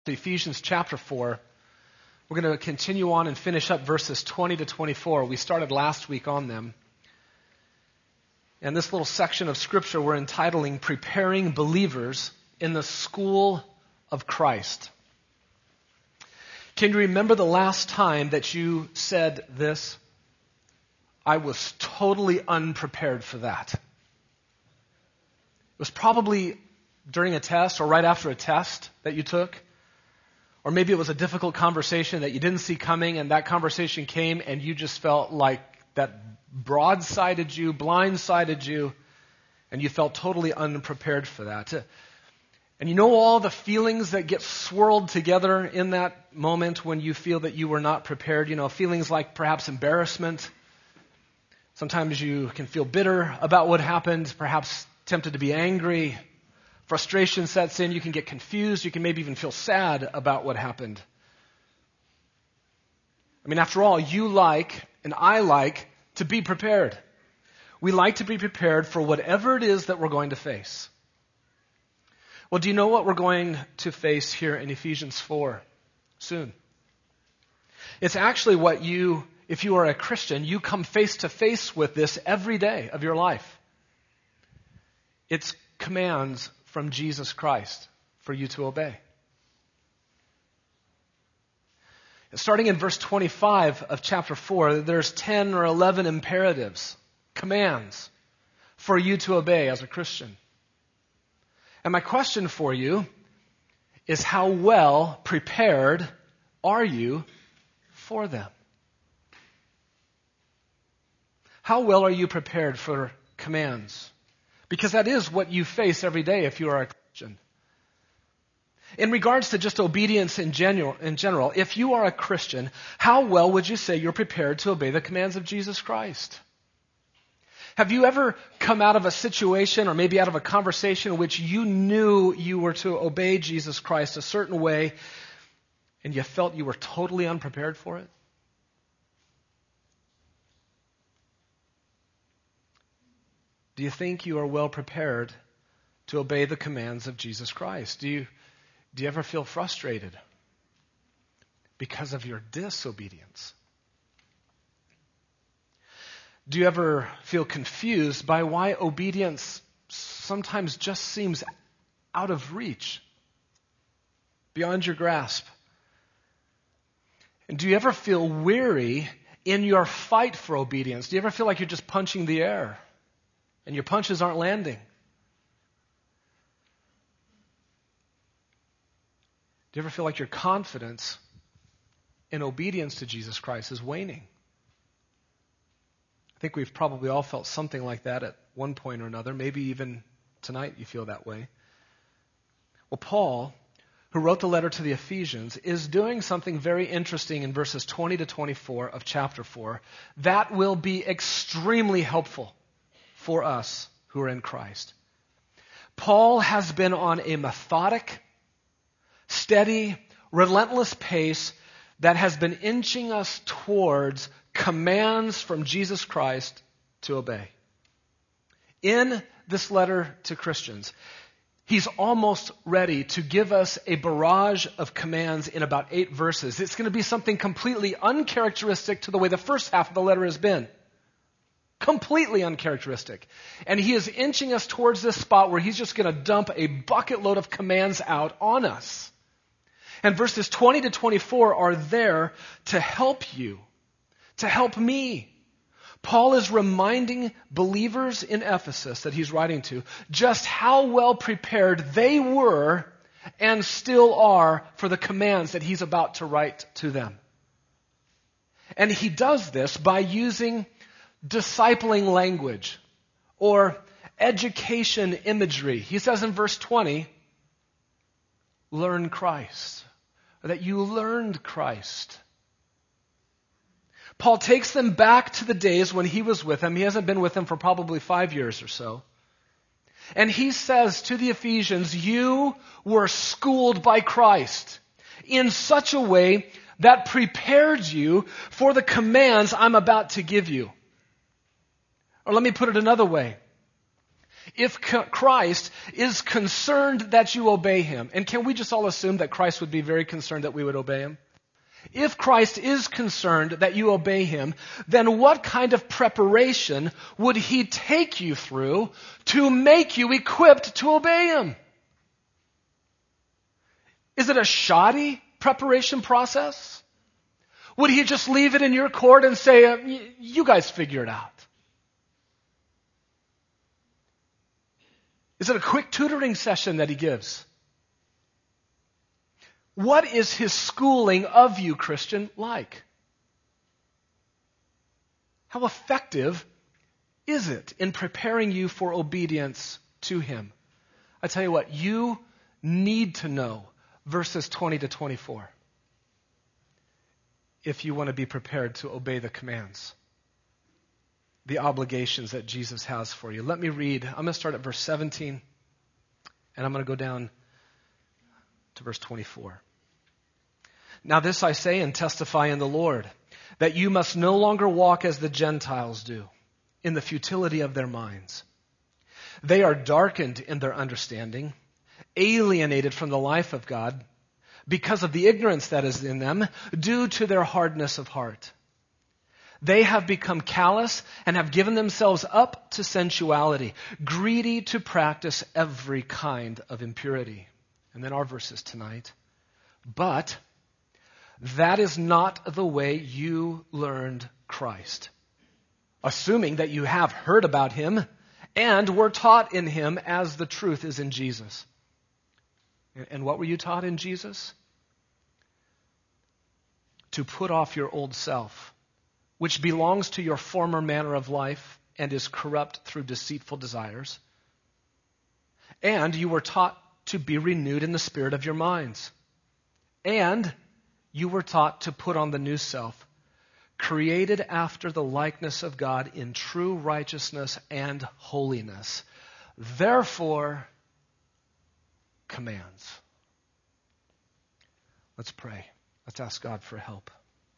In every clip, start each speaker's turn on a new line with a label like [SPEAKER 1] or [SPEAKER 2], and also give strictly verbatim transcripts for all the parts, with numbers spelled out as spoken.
[SPEAKER 1] Ephesians chapter four. We're going to continue on and finish up verses twenty to twenty-four. We started last week on them. And this little section of Scripture we're entitling Preparing Believers in the School of Christ. Can you remember the last time that you said this? I was totally unprepared for that. It was probably during a test or right after a test that you took. Or maybe it was a difficult conversation that you didn't see coming, and that conversation came and you just felt like that broadsided you, blindsided you, and you felt totally unprepared for that. And you know all the feelings that get swirled together in that moment when you feel that you were not prepared? You know, feelings like perhaps embarrassment. Sometimes you can feel bitter about what happened, perhaps tempted to be angry. Frustration sets in, you can get confused, you can maybe even feel sad about what happened. I mean, after all, you like, and I like, to be prepared. We like to be prepared for whatever it is that we're going to face. Well, do you know what we're going to face here in Ephesians four soon? It's actually what you, if you are a Christian, you come face to face with this every day of your life. It's commands from Jesus Christ for you to obey. Starting in verse twenty-five of chapter four, there's ten or eleven imperatives, commands for you to obey as a Christian. And my question for you is, how well prepared are you for them? How well are you prepared for commands? Because that is what you face every day if you are a Christian. In regards to just obedience in general, in general, if you are a Christian, how well would you say you're prepared to obey the commands of Jesus Christ? Have you ever come out of a situation or maybe out of a conversation in which you knew you were to obey Jesus Christ a certain way and you felt you were totally unprepared for it? Do you think you are well prepared to obey the commands of Jesus Christ? Do you, do you ever feel frustrated because of your disobedience? Do you ever feel confused by why obedience sometimes just seems out of reach, beyond your grasp? And do you ever feel weary in your fight for obedience? Do you ever feel like you're just punching the air and your punches aren't landing? Do you ever feel like your confidence in obedience to Jesus Christ is waning? I think we've probably all felt something like that at one point or another. Maybe even tonight you feel that way. Well, Paul, who wrote the letter to the Ephesians, is doing something very interesting in verses twenty to twenty-four of chapter four that will be extremely helpful for us who are in Christ. Paul has been on a methodic, steady, relentless pace that has been inching us towards commands from Jesus Christ to obey. In this letter to Christians, he's almost ready to give us a barrage of commands in about eight verses. It's going to be something completely uncharacteristic to the way the first half of the letter has been. Completely uncharacteristic. And he is inching us towards this spot where he's just going to dump a bucket load of commands out on us. And verses twenty to twenty-four are there to help you, to help me. Paul is reminding believers in Ephesus that he's writing to just how well prepared they were and still are for the commands that he's about to write to them. And he does this by using discipling language or education imagery. He says in verse twenty, learn Christ, or that you learned Christ. Paul takes them back to the days when he was with them. He hasn't been with them for probably five years or so. And he says to the Ephesians, you were schooled by Christ in such a way that prepared you for the commands I'm about to give you. Or let me put it another way. If Christ is concerned that you obey him, and can we just all assume that Christ would be very concerned that we would obey him? If Christ is concerned that you obey him, then what kind of preparation would he take you through to make you equipped to obey him? Is it a shoddy preparation process? Would he just leave it in your court and say, you guys figure it out? Is it a quick tutoring session that he gives? What is his schooling of you, Christian, like? How effective is it in preparing you for obedience to him? I tell you what, you need to know verses twenty to twenty-four if you want to be prepared to obey the commands, the obligations that Jesus has for you. Let me read. I'm going to start at verse seventeen, and I'm going to go down to verse twenty-four. Now this I say and testify in the Lord, that you must no longer walk as the Gentiles do, in the futility of their minds. They are darkened in their understanding, alienated from the life of God, because of the ignorance that is in them, due to their hardness of heart. They have become callous and have given themselves up to sensuality, greedy to practice every kind of impurity. And then our verses tonight. But that is not the way you learned Christ, assuming that you have heard about him and were taught in him as the truth is in Jesus. And what were you taught in Jesus? To put off your old self, which belongs to your former manner of life and is corrupt through deceitful desires. And you were taught to be renewed in the spirit of your minds. And you were taught to put on the new self, created after the likeness of God in true righteousness and holiness. Therefore, commands. Let's pray. Let's ask God for help.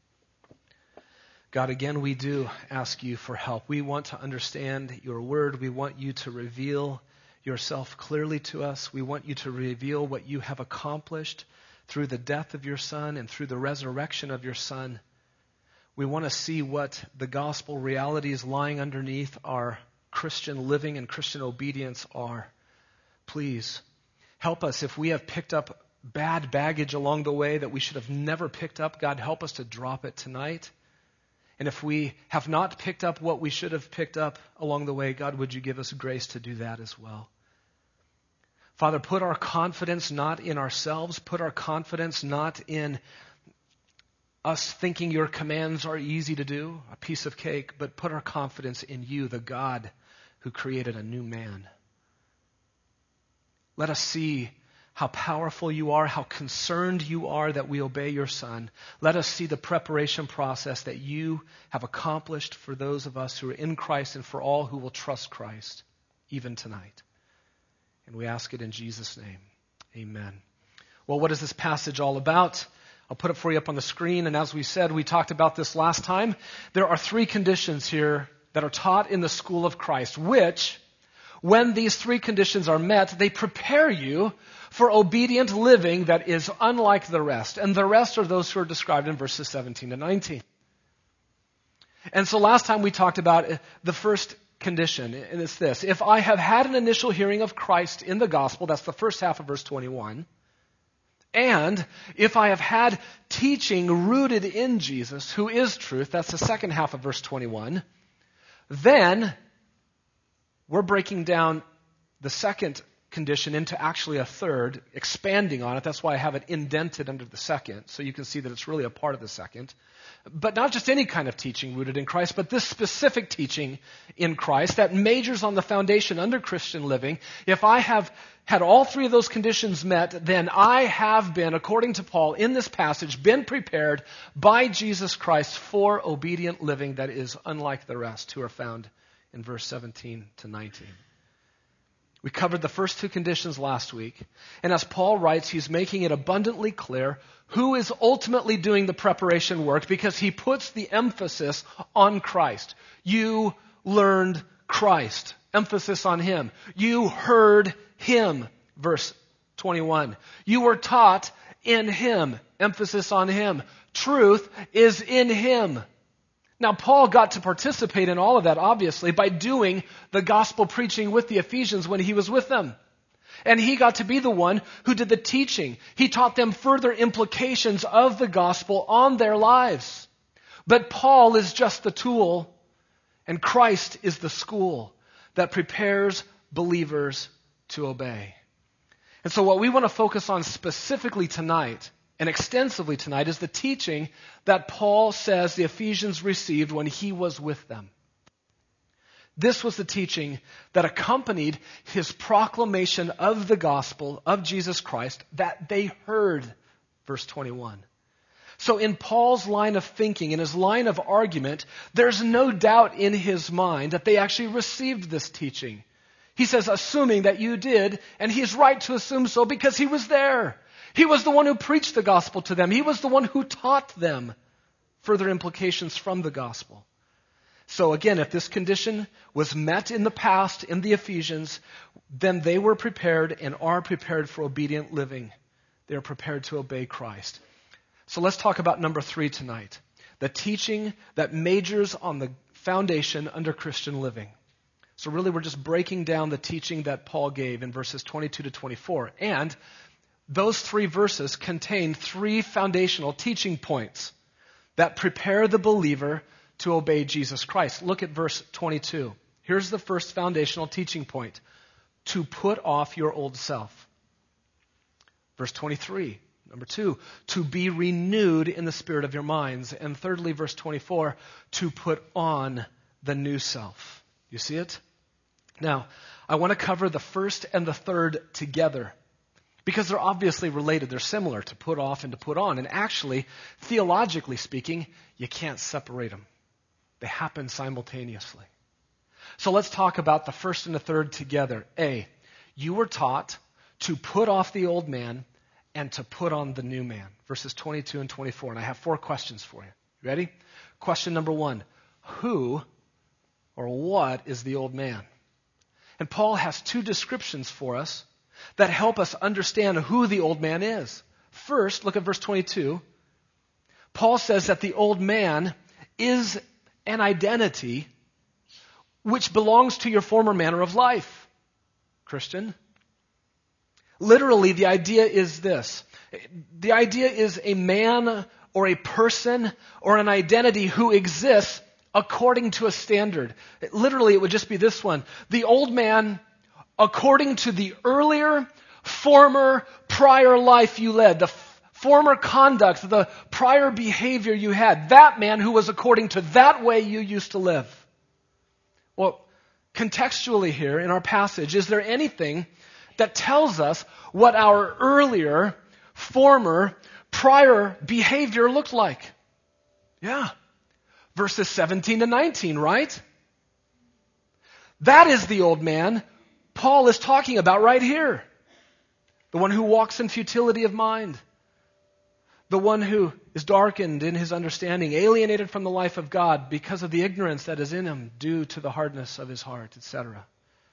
[SPEAKER 1] God, again, we do ask you for help. We want to understand your word. We want you to reveal yourself clearly to us. We want you to reveal what you have accomplished through the death of your Son and through the resurrection of your Son. We want to see what the gospel realities lying underneath our Christian living and Christian obedience are. Please help us if we have picked up bad baggage along the way that we should have never picked up. God, help us to drop it tonight. And if we have not picked up what we should have picked up along the way, God, would you give us grace to do that as well? Father, put our confidence not in ourselves, put our confidence not in us thinking your commands are easy to do, a piece of cake, but put our confidence in you, the God who created a new man. Let us see how powerful you are, how concerned you are that we obey your Son. Let us see the preparation process that you have accomplished for those of us who are in Christ and for all who will trust Christ, even tonight. And we ask it in Jesus' name. Amen. Well, what is this passage all about? I'll put it for you up on the screen. And as we said, we talked about this last time. There are three conditions here that are taught in the school of Christ, which, when these three conditions are met, they prepare you for obedient living that is unlike the rest. And the rest are those who are described in verses seventeen to nineteen. And so last time we talked about the first condition, and it's this. If I have had an initial hearing of Christ in the gospel, that's the first half of verse twenty-one, and if I have had teaching rooted in Jesus, who is truth, that's the second half of verse twenty-one, then we're breaking down the second condition into actually a third, expanding on it. That's why I have it indented under the second, so you can see that it's really a part of the second. But not just any kind of teaching rooted in Christ, but this specific teaching in Christ that majors on the foundation under Christian living. If I have had all three of those conditions met, then I have been, according to Paul in this passage, been prepared by Jesus Christ for obedient living that is unlike the rest who are found in verse seventeen to nineteen. We covered the first two conditions last week. And as Paul writes, he's making it abundantly clear who is ultimately doing the preparation work because he puts the emphasis on Christ. You learned Christ. emphasis on him. You heard him, verse twenty-one. You were taught in him, emphasis on him. Truth is in him. Now, Paul got to participate in all of that, obviously, by doing the gospel preaching with the Ephesians when he was with them. And he got to be the one who did the teaching. He taught them further implications of the gospel on their lives. But Paul is just the tool, and Christ is the school that prepares believers to obey. And so what we want to focus on specifically tonight and extensively tonight is the teaching that Paul says the Ephesians received when he was with them. This was the teaching that accompanied his proclamation of the gospel of Jesus Christ that they heard, verse twenty-one. So in Paul's line of thinking, in his line of argument, there's no doubt in his mind that they actually received this teaching. He says, assuming that you did, and he's right to assume so because he was there. He was the one who preached the gospel to them. He was the one who taught them further implications from the gospel. So again, if this condition was met in the past in the Ephesians, then they were prepared and are prepared for obedient living. They are prepared to obey Christ. So let's talk about number three tonight. The teaching that majors on the foundation under Christian living. So really we're just breaking down the teaching that Paul gave in verses twenty-two to twenty-four. And those three verses contain three foundational teaching points that prepare the believer to obey Jesus Christ. Look at verse twenty-two. Here's the first foundational teaching point. To put off your old self. Verse twenty-three. Number two, to be renewed in the spirit of your minds. And thirdly, verse twenty-four, to put on the new self. You see it? Now, I want to cover the first and the third together because they're obviously related. They're similar, to put off and to put on. And actually, theologically speaking, you can't separate them. They happen simultaneously. So let's talk about the first and the third together. A, you were taught to put off the old man and to put on the new man. Verses twenty-two and twenty-four. And I have four questions for you. You ready? Question number one. Who or what is the old man? And Paul has two descriptions for us that help us understand who the old man is. First, look at verse twenty-two. Paul says that the old man is an identity which belongs to your former manner of life. Christian. Literally, the idea is this. The idea is a man or a person or an identity who exists according to a standard. Literally, it would just be this one. The old man, according to the earlier, former, prior life you led, the f- former conduct, the prior behavior you had, that man who was according to that way you used to live. Well, contextually here in our passage, is there anything that tells us what our earlier, former, prior behavior looked like? Yeah. Verses seventeen to nineteen, right? That is the old man Paul is talking about right here. The one who walks in futility of mind. The one who is darkened in his understanding, alienated from the life of God because of the ignorance that is in him due to the hardness of his heart, et cetera.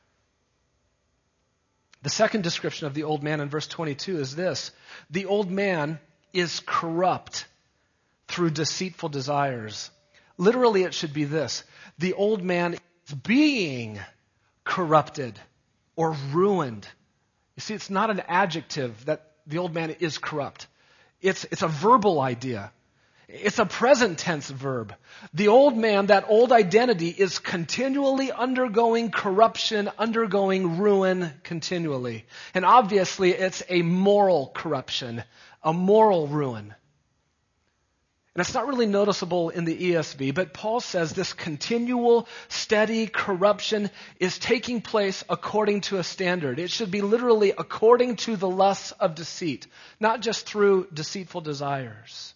[SPEAKER 1] The second description of the old man in verse twenty-two is this. The old man is corrupt through deceitful desires. Literally, it should be this. The old man is being corrupted or ruined. You see, it's not an adjective that the old man is corrupt. It's, it's a verbal idea. It's a present tense verb. The old man, that old identity, is continually undergoing corruption, undergoing ruin continually. And obviously, it's a moral corruption, a moral ruin. And it's not really noticeable in the E S V, but Paul says this continual, steady corruption is taking place according to a standard. It should be literally according to the lusts of deceit, not just through deceitful desires.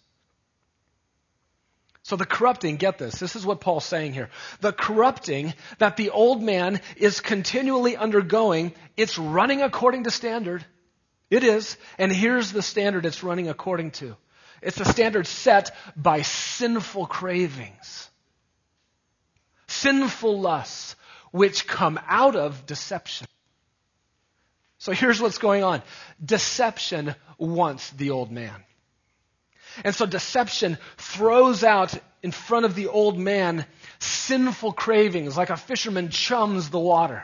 [SPEAKER 1] So the corrupting, get this, this is what Paul's saying here. The corrupting that the old man is continually undergoing, it's running according to standard. It is. And here's the standard it's running according to. It's a standard set by sinful cravings, sinful lusts, which come out of deception. So here's what's going on. Deception wants the old man. And so deception throws out in front of the old man sinful cravings, like a fisherman chums the water.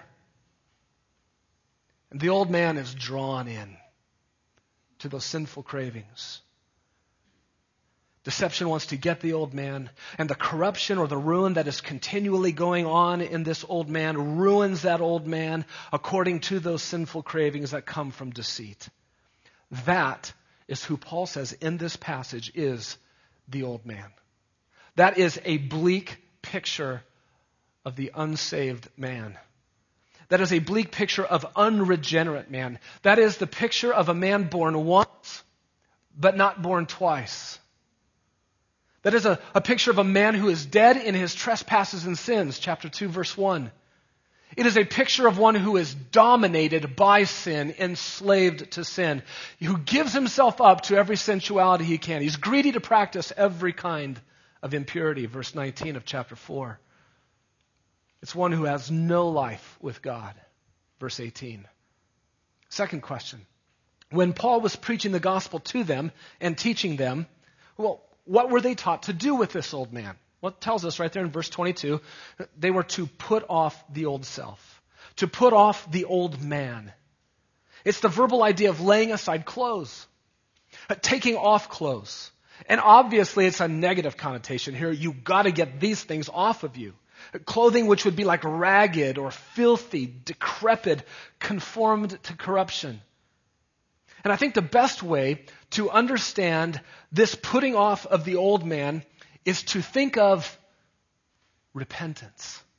[SPEAKER 1] And the old man is drawn in to those sinful cravings. Deception wants to get the old man, and the corruption or the ruin that is continually going on in this old man ruins that old man according to those sinful cravings that come from deceit. That is who Paul says in this passage is the old man. That is a bleak picture of the unsaved man. That is a bleak picture of unregenerate man. That is the picture of a man born once, but not born twice. That is a, a picture of a man who is dead in his trespasses and sins, chapter two, verse one. It is a picture of one who is dominated by sin, enslaved to sin, who gives himself up to every sensuality he can. He's greedy to practice every kind of impurity, verse nineteen of chapter four. It's one who has no life with God, verse eighteen. Second question. When Paul was preaching the gospel to them and teaching them, well, what were they taught to do with this old man? Well, it tells us right there in verse twenty-two, they were to put off the old self, to put off the old man. It's the verbal idea of laying aside clothes, taking off clothes. And obviously it's a negative connotation here. You've got to get these things off of you. Clothing which would be like ragged or filthy, decrepit, conformed to corruption. And I think the best way to understand this putting off of the old man is to think of repentance.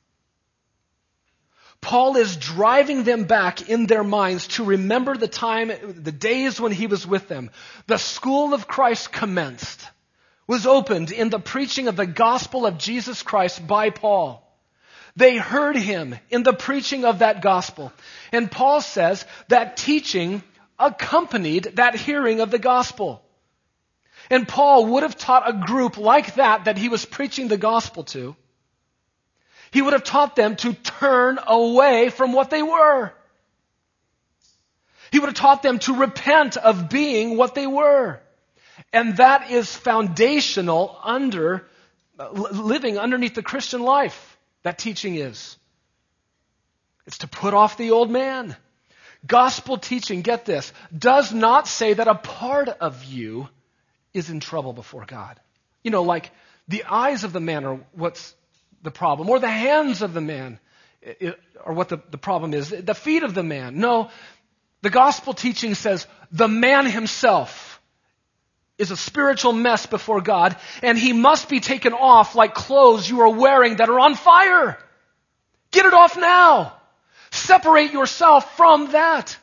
[SPEAKER 1] Paul is driving them back in their minds to remember the time, the days when he was with them. The school of Christ commenced, was opened in the preaching of the gospel of Jesus Christ by Paul. They heard him in the preaching of that gospel. And Paul says that teaching accompanied that hearing of the gospel. And Paul would have taught a group like that that he was preaching the gospel to. He would have taught them to turn away from what they were. He would have taught them to repent of being what they were. And that is foundational under living underneath the Christian life. That teaching is. It's to put off the old man. Gospel teaching, get this, does not say that a part of you is in trouble before God. You know, like the eyes of the man are what's the problem, or the hands of the man are what the, the problem is, the feet of the man. No, the gospel teaching says the man himself is a spiritual mess before God, and he must be taken off like clothes you are wearing that are on fire. Get it off now. Separate yourself from that.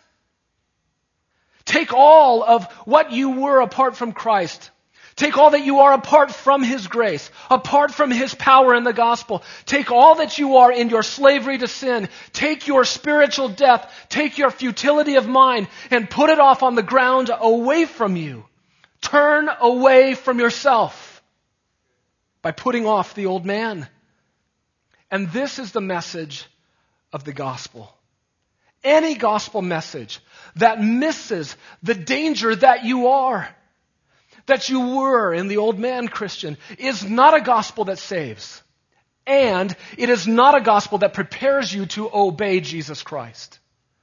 [SPEAKER 1] Take all of what you were apart from Christ. Take all that you are apart from His grace, apart from His power in the gospel. Take all that you are in your slavery to sin. Take your spiritual death. Take your futility of mind and put it off on the ground away from you. Turn away from yourself by putting off the old man. And this is the message of the gospel. Any gospel message that misses the danger that you are, that you were in the old man, Christian, is not a gospel that saves. And it is not a gospel that prepares you to obey Jesus Christ.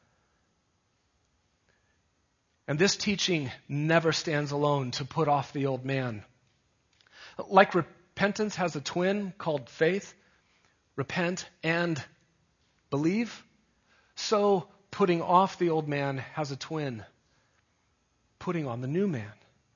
[SPEAKER 1] And this teaching never stands alone to put off the old man. Like repentance has a twin called faith, repent and believe, so putting off the old man has a twin, putting on the new man.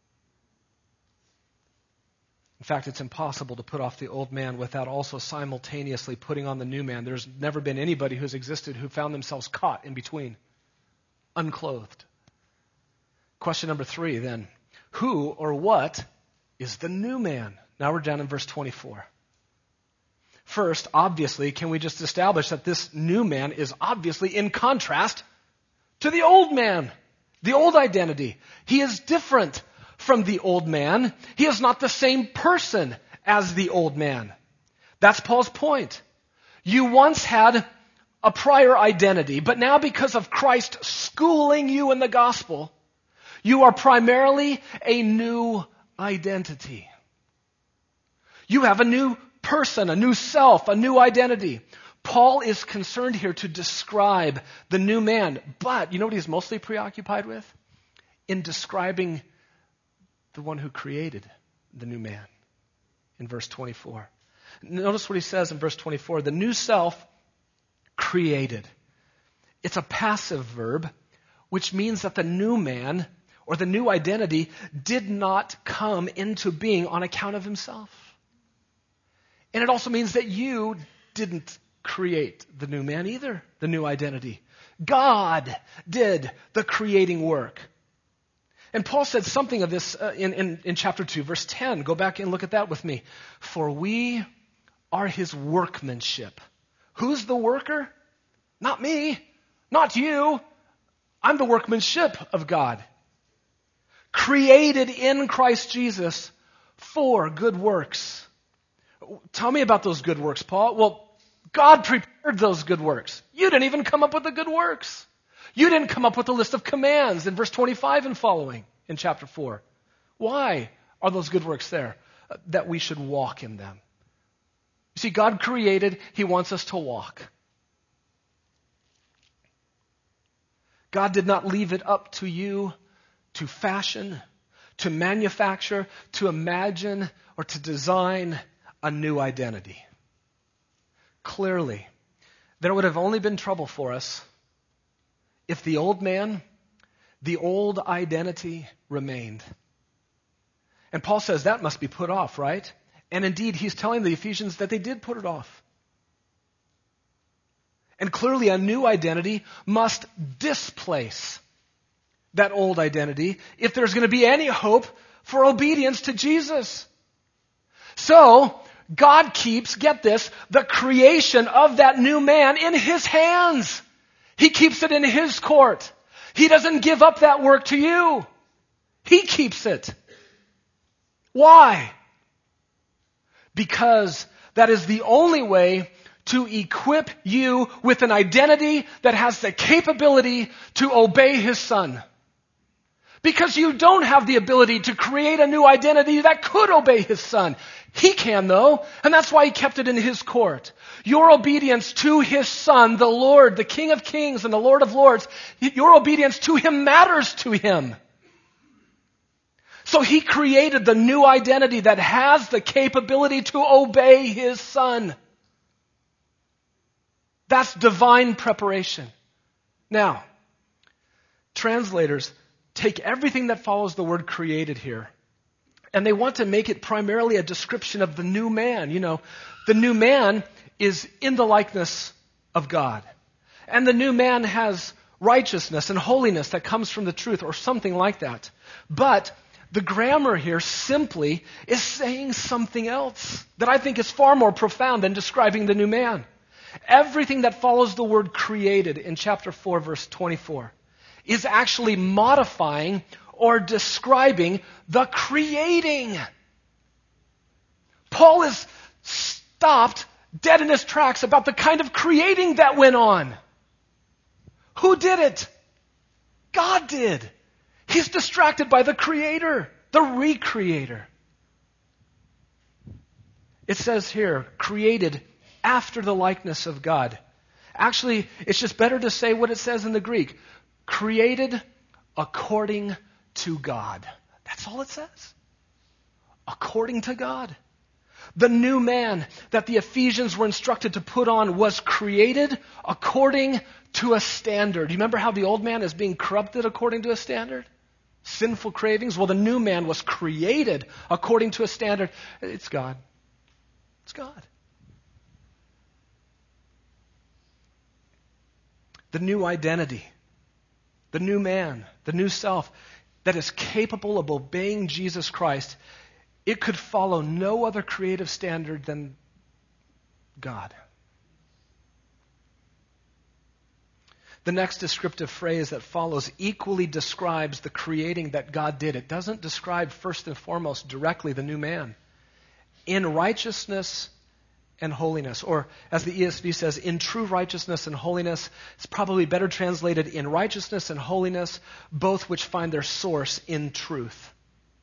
[SPEAKER 1] In fact, it's impossible to put off the old man without also simultaneously putting on the new man. There's never been anybody who's existed who found themselves caught in between, unclothed. Question number three then. Who or what is the new man? Now we're down in verse twenty-four. First, obviously, can we just establish that this new man is obviously in contrast to the old man, the old identity. He is different from the old man. He is not the same person as the old man. That's Paul's point. You once had a prior identity, but now because of Christ schooling you in the gospel, you are primarily a new identity. You have a new person, a new self, a new identity. Paul is concerned here to describe the new man, but you know what he's mostly preoccupied with? In describing the one who created the new man in verse twenty-four. Notice what he says in verse twenty-four. The new self created. It's a passive verb, which means that the new man or the new identity did not come into being on account of himself. And it also means that you didn't create the new man either, the new identity. God did the creating work. And Paul said something of this uh, in, in, in chapter two, verse ten. Go back and look at that with me. For we are his workmanship. Who's the worker? Not me. Not you. I'm the workmanship of God. Created in Christ Jesus for good works. Tell me about those good works, Paul. Well, God prepared those good works. You didn't even come up with the good works. You didn't come up with a list of commands in verse twenty-five and following in chapter four. Why are those good works there? Uh, that we should walk in them. You see, God created, he wants us to walk. God did not leave it up to you to fashion, to manufacture, to imagine, or to design a new identity. Clearly, there would have only been trouble for us if the old man, the old identity remained. And Paul says that must be put off, right? And indeed, he's telling the Ephesians that they did put it off. And clearly, a new identity must displace that old identity if there's going to be any hope for obedience to Jesus. So, God keeps, get this, the creation of that new man in his hands. He keeps it in his court. He doesn't give up that work to you. He keeps it. Why? Because that is the only way to equip you with an identity that has the capability to obey his Son. Because you don't have the ability to create a new identity that could obey his Son. He can, though, and that's why he kept it in his court. Your obedience to his Son, the Lord, the King of Kings and the Lord of Lords, your obedience to him matters to him. So he created the new identity that has the capability to obey his Son. That's divine preparation. Now, translators take everything that follows the word created here, and they want to make it primarily a description of the new man. You know, the new man is in the likeness of God. And the new man has righteousness and holiness that comes from the truth, or something like that. But the grammar here simply is saying something else that I think is far more profound than describing the new man. Everything that follows the word created in chapter four, verse twenty-four, is actually modifying or describing the creating. Paul is stopped dead in his tracks about the kind of creating that went on. Who did it? God did. He's distracted by the Creator, the Recreator. It says here, created after the likeness of God. Actually, it's just better to say what it says in the Greek. Created according to God. That's all it says. According to God. The new man that the Ephesians were instructed to put on was created according to a standard. You remember how the old man is being corrupted according to a standard? Sinful cravings. Well, the new man was created according to a standard. It's God. It's God. The new identity, the new man, the new self that is capable of obeying Jesus Christ, it could follow no other creative standard than God. The next descriptive phrase that follows equally describes the creating that God did. It doesn't describe first and foremost directly the new man. In righteousness and holiness. Or, as the E S V says, in true righteousness and holiness. It's probably better translated in righteousness and holiness, both which find their source in truth.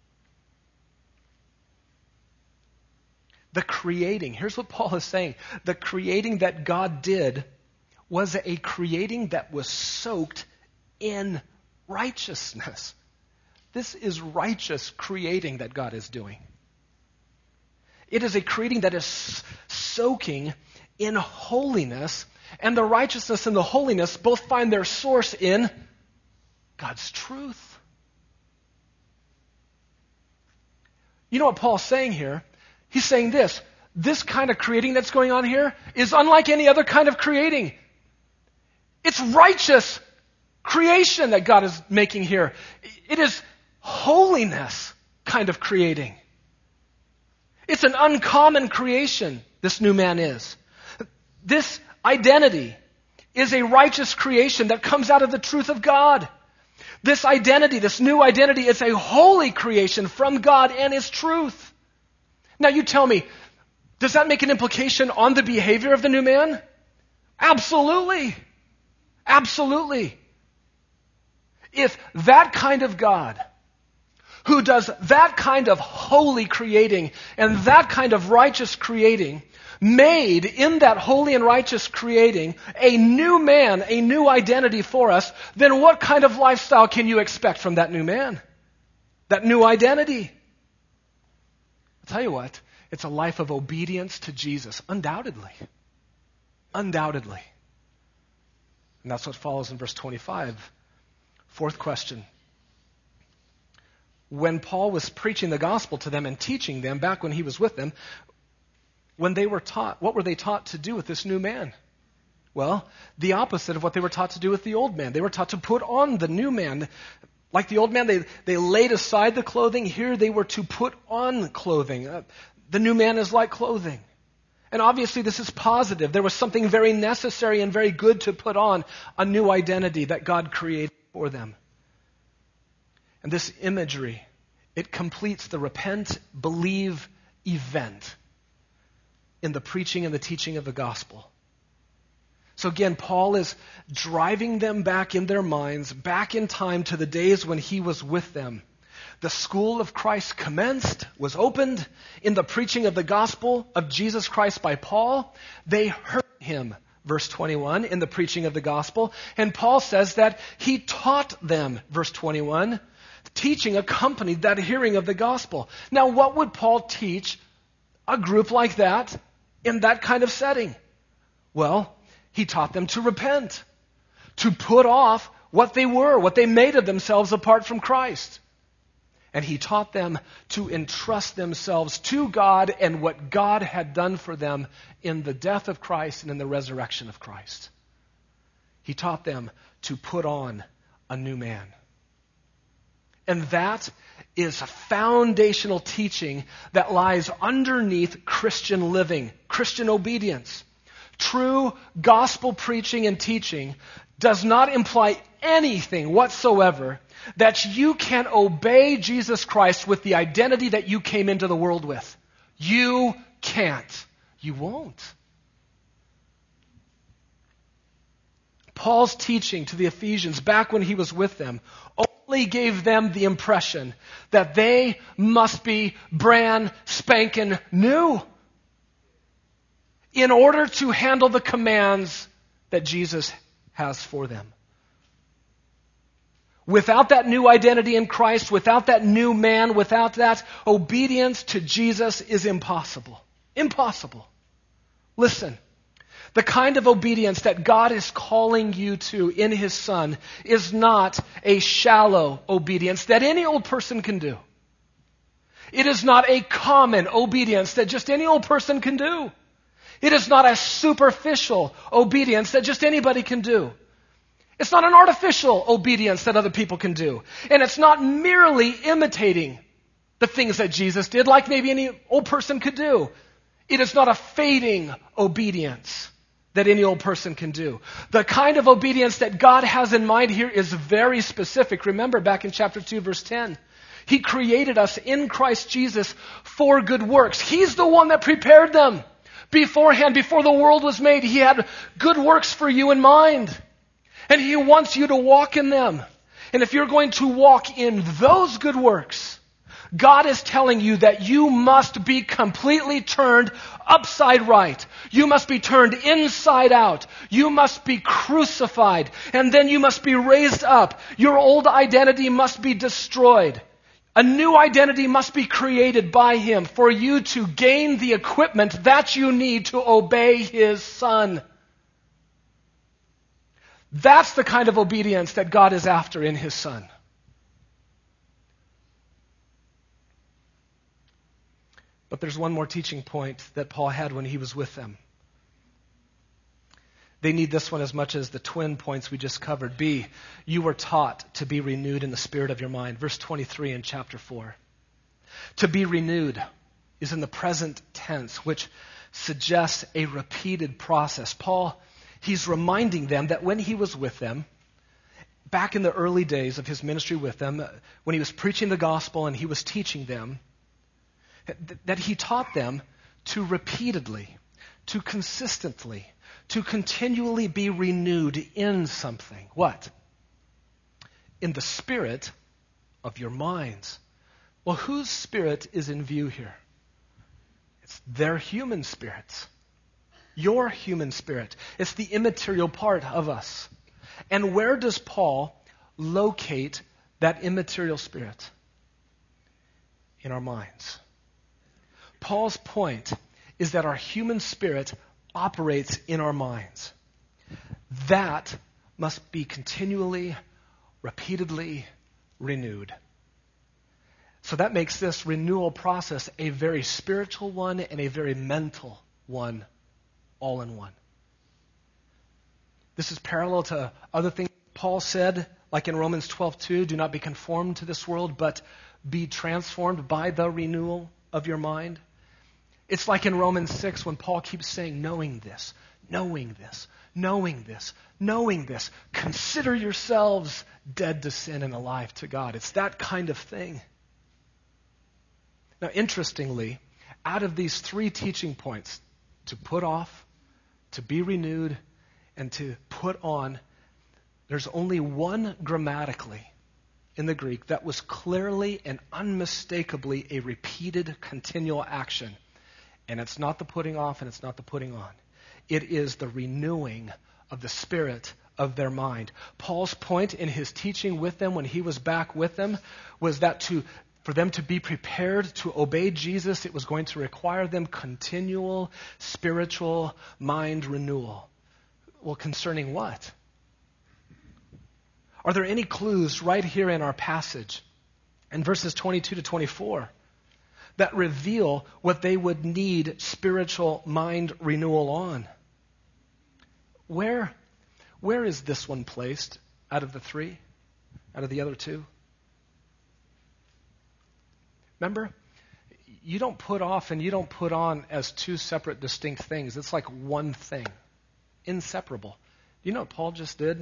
[SPEAKER 1] The creating, here's what Paul is saying. The creating that God did was a creating that was soaked in righteousness. This is righteous creating that God is doing. It is a creating that is soaking in holiness, and the righteousness and the holiness both find their source in God's truth. You know what Paul's saying here? He's saying this. This kind of creating that's going on here is unlike any other kind of creating. It's righteous creation that God is making here. It is holiness kind of creating. It's an uncommon creation, this new man is. This identity is a righteous creation that comes out of the truth of God. This identity, this new identity, is a holy creation from God and His truth. Now you tell me, does that make an implication on the behavior of the new man? Absolutely. Absolutely. If that kind of God, who does that kind of holy creating and that kind of righteous creating, made in that holy and righteous creating a new man, a new identity for us, then what kind of lifestyle can you expect from that new man? That new identity? I'll tell you what, it's a life of obedience to Jesus, undoubtedly. Undoubtedly. And that's what follows in verse twenty-five. Fourth question. When Paul was preaching the gospel to them and teaching them back when he was with them, when they were taught, what were they taught to do with this new man? Well, the opposite of what they were taught to do with the old man. They were taught to put on the new man. Like the old man, they, they laid aside the clothing. Here they were to put on clothing. Uh, the new man is like clothing. And obviously this is positive. There was something very necessary and very good to put on, a new identity that God created for them. And this imagery, it completes the repent, believe event in the preaching and the teaching of the gospel. So again, Paul is driving them back in their minds, back in time to the days when he was with them. The school of Christ commenced, was opened in the preaching of the gospel of Jesus Christ by Paul. They heard him, verse twenty-one, in the preaching of the gospel. And Paul says that he taught them, verse twenty-one. Teaching accompanied that hearing of the gospel. Now, what would Paul teach a group like that in that kind of setting? Well, he taught them to repent, to put off what they were, what they made of themselves apart from Christ. And he taught them to entrust themselves to God and what God had done for them in the death of Christ and in the resurrection of Christ. He taught them to put on a new man. And that is a foundational teaching that lies underneath Christian living, Christian obedience. True gospel preaching and teaching does not imply anything whatsoever that you can obey Jesus Christ with the identity that you came into the world with. You can't. You won't. Paul's teaching to the Ephesians back when he was with them only gave them the impression that they must be brand spanking new in order to handle the commands that Jesus has for them. Without that new identity in Christ, without that new man, without that, obedience to Jesus is impossible. Impossible. Listen, the kind of obedience that God is calling you to in His Son is not a shallow obedience that any old person can do. It is not a common obedience that just any old person can do. It is not a superficial obedience that just anybody can do. It's not an artificial obedience that other people can do. And it's not merely imitating the things that Jesus did like maybe any old person could do. It is not a fading obedience that any old person can do. The kind of obedience that God has in mind here is very specific. Remember back in chapter two, verse ten. He created us in Christ Jesus for good works. He's the one that prepared them Beforehand, before the world was made, He had good works for you in mind. And He wants you to walk in them. And if you're going to walk in those good works, God is telling you that you must be completely turned upside right. You must be turned inside out. You must be crucified. And then you must be raised up. Your old identity must be destroyed. A new identity must be created by Him for you to gain the equipment that you need to obey His Son. That's the kind of obedience that God is after in His Son. But there's one more teaching point that Paul had when he was with them. They need this one as much as the twin points we just covered. B, you were taught to be renewed in the spirit of your mind. Verse twenty-three in chapter four. To be renewed is in the present tense, which suggests a repeated process. Paul, he's reminding them that when he was with them, back in the early days of his ministry with them, when he was preaching the gospel and he was teaching them, that he taught them to repeatedly, to consistently, to continually be renewed in something. What? In the spirit of your minds. Well, whose spirit is in view here? It's their human spirits. Your human spirit. It's the immaterial part of us. And where does Paul locate that immaterial spirit? In our minds. Paul's point is that our human spirit operates in our minds. That must be continually, repeatedly renewed. So that makes this renewal process a very spiritual one and a very mental one, all in one. This is parallel to other things Paul said, like in Romans twelve two, do not be conformed to this world, but be transformed by the renewal of your mind. It's like in Romans six when Paul keeps saying, knowing this, knowing this, knowing this, knowing this. Consider yourselves dead to sin and alive to God. It's that kind of thing. Now, interestingly, out of these three teaching points, to put off, to be renewed, and to put on, there's only one grammatically in the Greek that was clearly and unmistakably a repeated continual action. And it's not the putting off and it's not the putting on. It is the renewing of the spirit of their mind. Paul's point in his teaching with them when he was back with them was that to for them to be prepared to obey Jesus, it was going to require them continual spiritual mind renewal. Well, concerning what? Are there any clues right here in our passage in verses twenty-two to twenty-four that reveal what they would need spiritual mind renewal on? Where, where is this one placed out of the three, out of the other two? Remember, you don't put off and you don't put on as two separate distinct things. It's like one thing, inseparable. You know what Paul just did?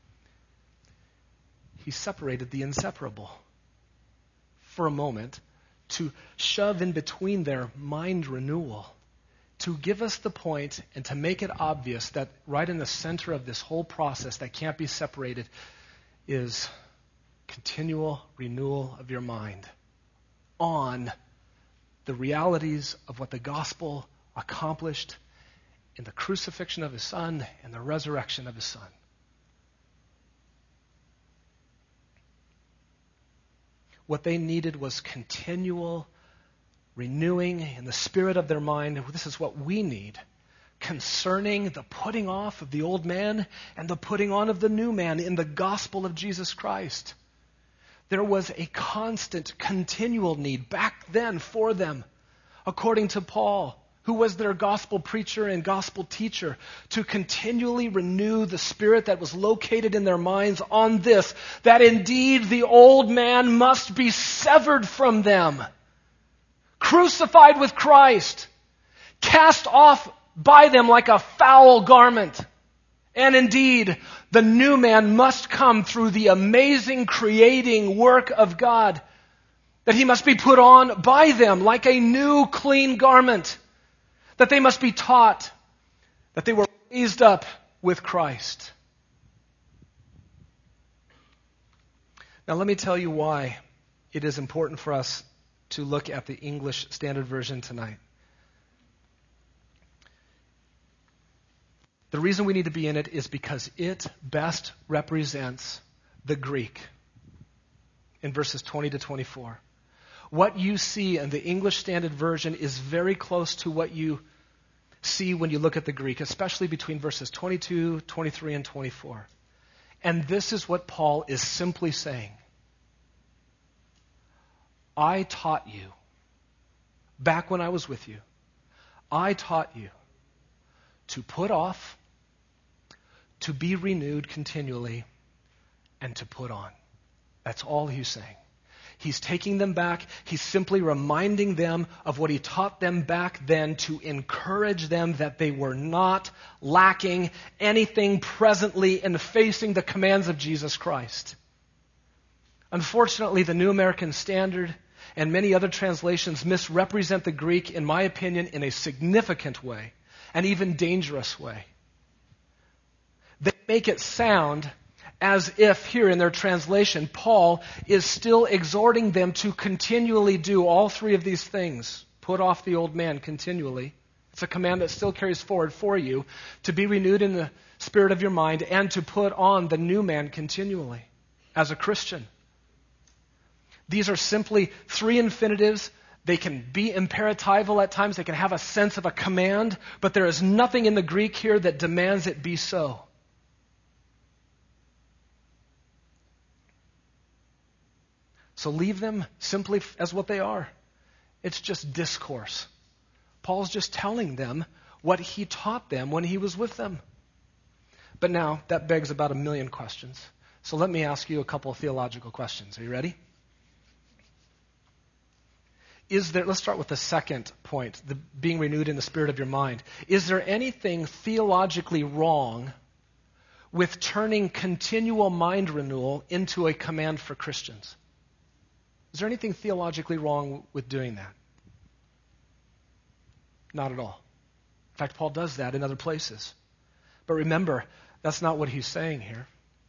[SPEAKER 1] He separated the inseparable for a moment to shove in between their mind renewal, to give us the point and to make it obvious that right in the center of this whole process that can't be separated is continual renewal of your mind on the realities of what the gospel accomplished in the crucifixion of His Son and the resurrection of His Son. What they needed was continual renewing in the spirit of their mind. This is what we need concerning the putting off of the old man and the putting on of the new man in the gospel of Jesus Christ. There was a constant, continual need back then for them, according to Paul, who was their gospel preacher and gospel teacher, to continually renew the spirit that was located in their minds on this, that indeed the old man must be severed from them, crucified with Christ, cast off by them like a foul garment. And indeed, the new man must come through the amazing creating work of God, that he must be put on by them like a new clean garment. that they must be taught, that they were raised up with Christ. Now let me tell you why it is important for us to look at the English Standard Version tonight. The reason we need to be in it is because it best represents the Greek in verses twenty to twenty-four. What you see in the English Standard Version is very close to what you see when you look at the Greek, especially between verses twenty-two, twenty-three, and twenty-four. And this is what Paul is simply saying. I taught you, back when I was with you, I taught you to put off, to be renewed continually, and to put on. That's all he's saying. He's taking them back. He's simply reminding them of what he taught them back then to encourage them that they were not lacking anything presently in facing the commands of Jesus Christ. Unfortunately, the New American Standard and many other translations misrepresent the Greek, in my opinion, in a significant way, an even dangerous way. They make it sound as if here in their translation, Paul is still exhorting them to continually do all three of these things. Put off the old man continually. It's a command that still carries forward for you to be renewed in the spirit of your mind and to put on the new man continually as a Christian. These are simply three infinitives. They can be imperatival at times. They can have a sense of a command, but there is nothing in the Greek here that demands it be so. So leave them simply as what they are. It's just discourse. Paul's just telling them what he taught them when he was with them. But now, that begs about a million questions. So let me ask you a couple of theological questions. Are you ready? Is there, let's start with the second point, the being renewed in the spirit of your mind. Is there anything theologically wrong with turning continual mind renewal into a command for Christians? Is there anything theologically wrong with doing that? Not at all. In fact, Paul does that in other places. But remember, that's not what he's saying here.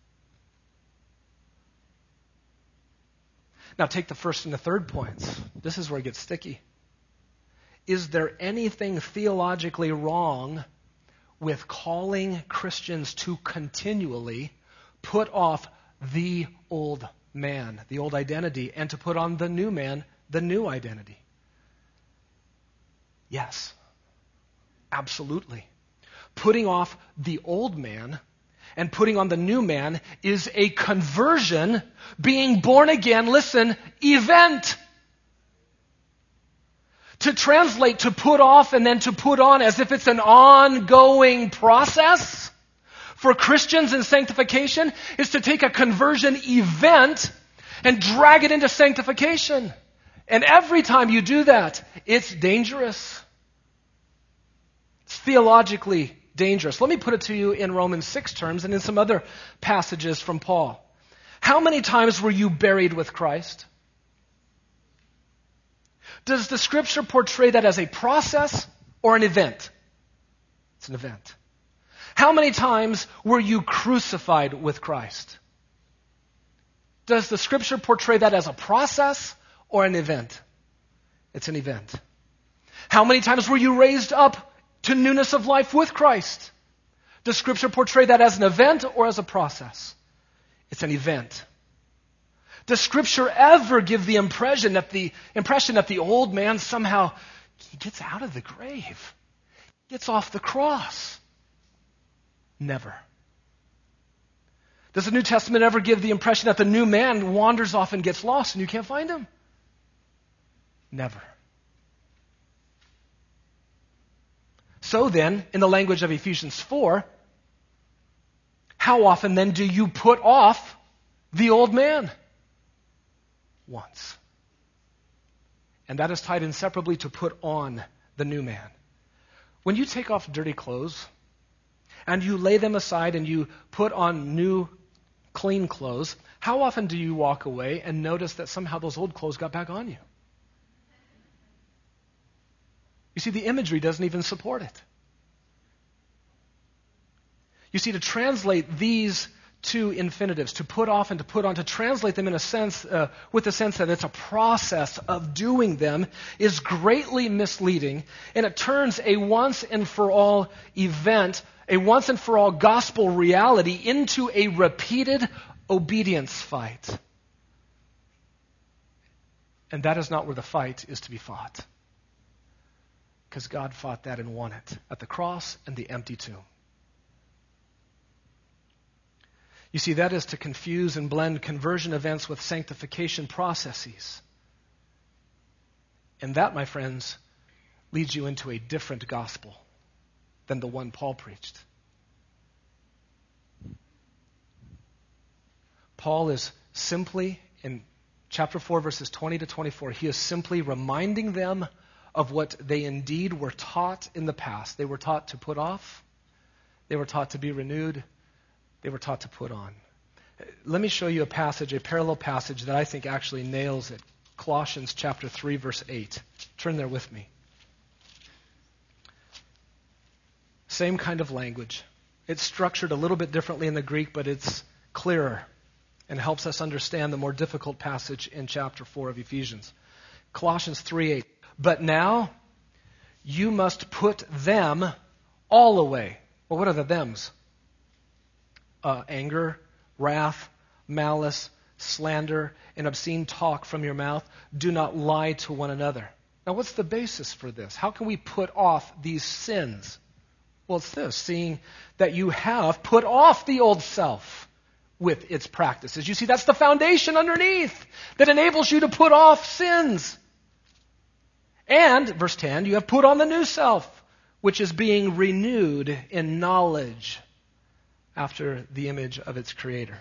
[SPEAKER 1] Now take the first and the third points. This is where it gets sticky. Is there anything theologically wrong with calling Christians to continually put off the old man, the old identity, and to put on the new man, the new identity? Yes, absolutely. Putting off the old man and putting on the new man is a conversion, being born again, listen, event. To translate to put off and then to put on as if it's an ongoing process for Christians in sanctification is to take a conversion event and drag it into sanctification. And every time you do that, it's dangerous. It's theologically dangerous. Let me put it to you in Romans six terms and in some other passages from Paul. How many times were you buried with Christ? Does the Scripture portray that as a process or an event? It's an event. How many times were you crucified with Christ? Does the Scripture portray that as a process or an event? It's an event. How many times were you raised up to newness of life with Christ? Does Scripture portray that as an event or as a process? It's an event. Does Scripture ever give the impression that the impression that the old man somehow he gets out of the grave, gets off the cross? Never. Does the New Testament ever give the impression that the new man wanders off and gets lost and you can't find him? Never. So then, in the language of Ephesians four, how often then do you put off the old man? Once. And that is tied inseparably to put on the new man. When you take off dirty clothes and you lay them aside and you put on new, clean clothes, how often do you walk away and notice that somehow those old clothes got back on you? You see, the imagery doesn't even support it. You see, to translate these two infinitives, to put off and to put on, to translate them in a sense, uh, with the sense that it's a process of doing them, is greatly misleading, and it turns a once and for all event, a once and for all gospel reality, into a repeated obedience fight. And that is not where the fight is to be fought. Because God fought that and won it at the cross and the empty tomb. You see, that is to confuse and blend conversion events with sanctification processes. And that, my friends, leads you into a different gospel than the one Paul preached. Paul is simply, in chapter four, verses twenty to twenty-four, he is simply reminding them of what they indeed were taught in the past. They were taught to put off. They were taught to be renewed. They were taught to put on. Let me show you a passage, a parallel passage that I think actually nails it. Colossians chapter three, verse eight. Turn there with me. Same kind of language. It's structured a little bit differently in the Greek, but it's clearer and helps us understand the more difficult passage in chapter four of Ephesians. Colossians three eight. But now you must put them all away. Well, what are the thems? Uh, anger, wrath, malice, slander, and obscene talk from your mouth. Do not lie to one another. Now, what's the basis for this? How can we put off these sins? Well, it's this, seeing that you have put off the old self with its practices. You see, that's the foundation underneath that enables you to put off sins. And, verse ten, you have put on the new self, which is being renewed in knowledge after the image of its creator.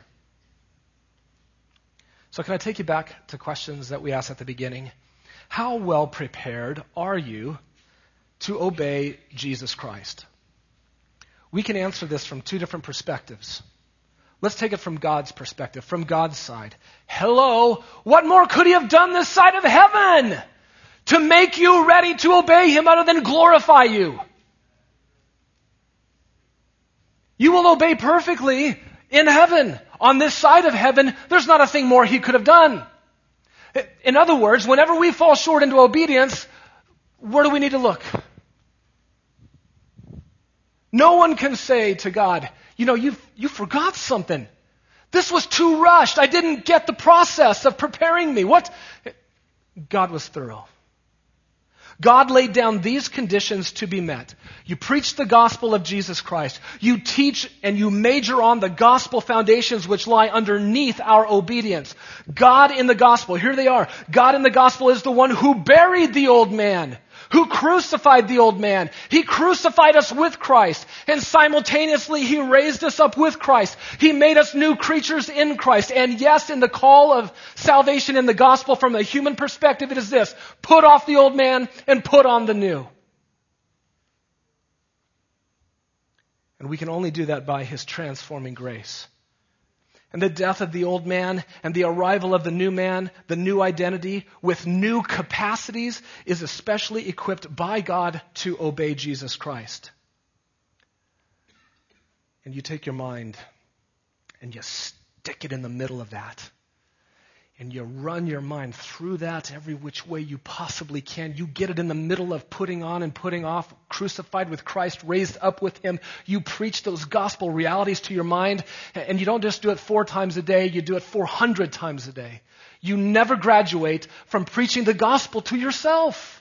[SPEAKER 1] So can I take you back to questions that we asked at the beginning? How well prepared are you to obey Jesus Christ? We can answer this from two different perspectives. Let's take it from God's perspective, from God's side. Hello, what more could he have done this side of heaven to make you ready to obey him other than glorify you? You will obey perfectly in heaven. On this side of heaven, there's not a thing more he could have done. In other words, whenever we fall short into obedience, where do we need to look? No one can say to God, you know, you you forgot something. This was too rushed. I didn't get the process of preparing me. What? God was thorough. God laid down these conditions to be met. You preach the gospel of Jesus Christ. You teach and you major on the gospel foundations which lie underneath our obedience. God in the gospel, here they are. God in the gospel is the one who buried the old man, who crucified the old man. He crucified us with Christ, and simultaneously he raised us up with Christ. He made us new creatures in Christ. And yes, in the call of salvation in the gospel from a human perspective, it is this: put off the old man and put on the new. And we can only do that by his transforming grace. And the death of the old man and the arrival of the new man, the new identity with new capacities, is especially equipped by God to obey Jesus Christ. And you take your mind and you stick it in the middle of that. And you run your mind through that every which way you possibly can. You get it in the middle of putting on and putting off, crucified with Christ, raised up with him. You preach those gospel realities to your mind, and you don't just do it four times a day, you do it four hundred times a day. You never graduate from preaching the gospel to yourself.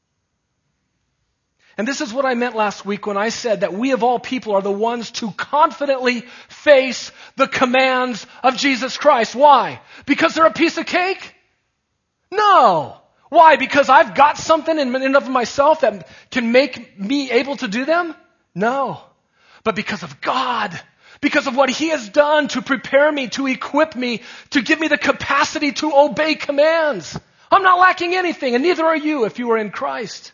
[SPEAKER 1] And this is what I meant last week when I said that we of all people are the ones to confidently face the commands of Jesus Christ. Why? Because they're a piece of cake? No. Why? Because I've got something in and of myself that can make me able to do them? No. But because of God. Because of what he has done to prepare me, to equip me, to give me the capacity to obey commands. I'm not lacking anything, and neither are you if you are in Christ.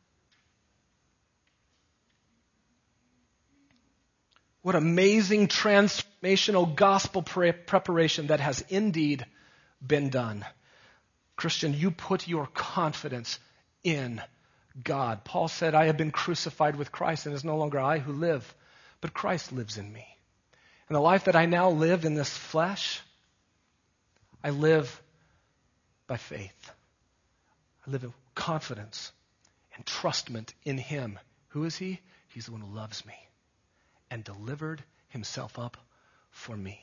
[SPEAKER 1] What amazing transformational gospel pre- preparation that has indeed been done. Christian, you put your confidence in God. Paul said, I have been crucified with Christ, and it is no longer I who live, but Christ lives in me. And the life that I now live in this flesh, I live by faith. I live in confidence and trustment in him. Who is he? He's the one who loves me and delivered himself up for me.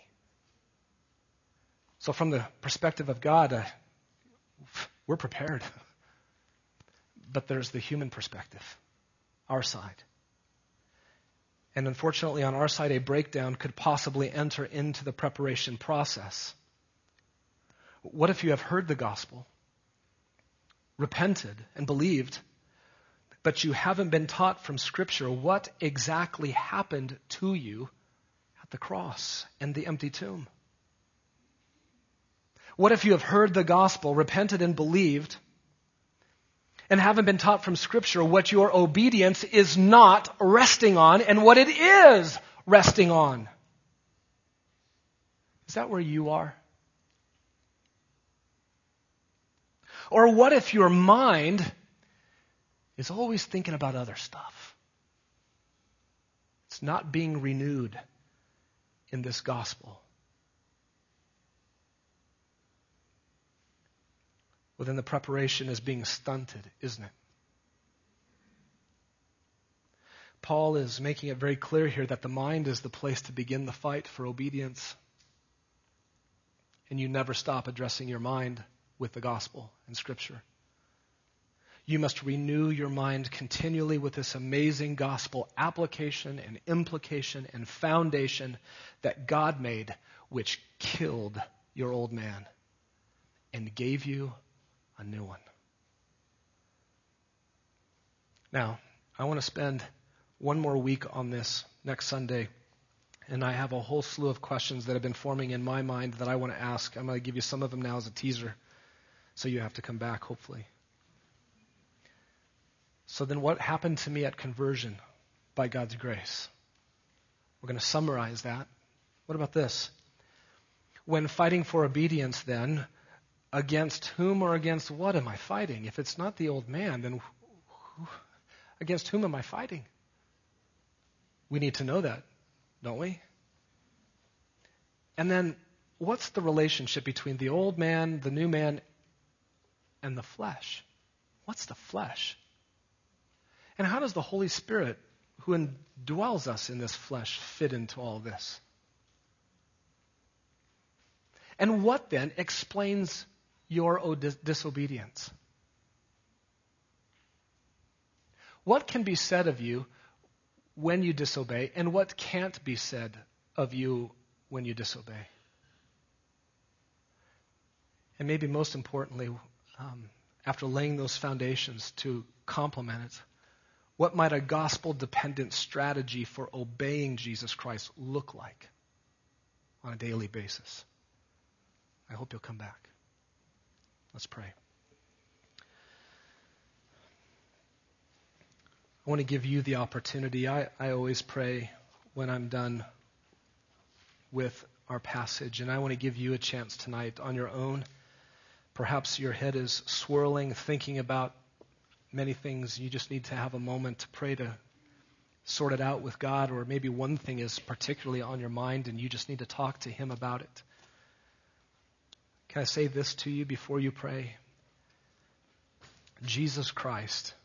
[SPEAKER 1] So from the perspective of God, uh, we're prepared. But there's the human perspective, our side. And unfortunately, on our side, a breakdown could possibly enter into the preparation process. What if you have heard the gospel, repented, and believed, but you haven't been taught from Scripture what exactly happened to you at the cross and the empty tomb? What if you have heard the gospel, repented and believed, and haven't been taught from Scripture what your obedience is not resting on and what it is resting on? Is that where you are? Or what if your mind is always thinking about other stuff? It's not being renewed in this gospel. Well, then the preparation is being stunted, isn't it? Paul is making it very clear here that the mind is the place to begin the fight for obedience. And you never stop addressing your mind with the gospel and Scripture. You must renew your mind continually with this amazing gospel application and implication and foundation that God made, which killed your old man and gave you a new one. Now, I want to spend one more week on this next Sunday, and I have a whole slew of questions that have been forming in my mind that I want to ask. I'm going to give you some of them now as a teaser, so you have to come back, hopefully. So then what happened to me at conversion by God's grace? We're going to summarize that. What about this? When fighting for obedience, then, against whom or against what am I fighting? If it's not the old man, then who, against whom am I fighting? We need to know that, don't we? And then, what's the relationship between the old man, the new man, and the flesh? What's the flesh? And how does the Holy Spirit, who indwells us in this flesh, fit into all this? And what then explains your dis- disobedience? What can be said of you when you disobey, and what can't be said of you when you disobey? And maybe most importantly, um, after laying those foundations to complement it, what might a gospel-dependent strategy for obeying Jesus Christ look like on a daily basis? I hope you'll come back. Let's pray. I want to give you the opportunity. I, I always pray when I'm done with our passage, and I want to give you a chance tonight on your own. Perhaps your head is swirling, thinking about many things. You just need to have a moment to pray to sort it out with God, or maybe one thing is particularly on your mind and you just need to talk to Him about it. Can I say this to you before you pray? Jesus Christ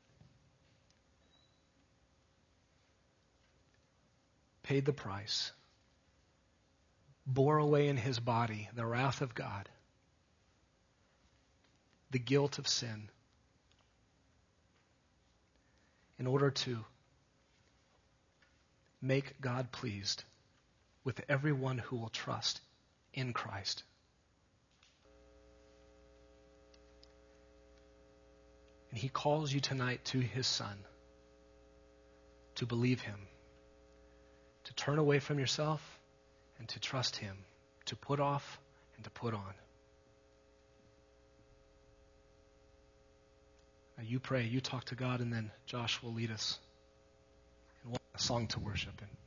[SPEAKER 1] paid the price, bore away in His body the wrath of God, the guilt of sin, in order to make God pleased with everyone who will trust in Christ. And He calls you tonight to His Son, to believe Him, to turn away from yourself and to trust Him, to put off and to put on. Now you pray, you talk to God, and then Josh will lead us in a song to worship. And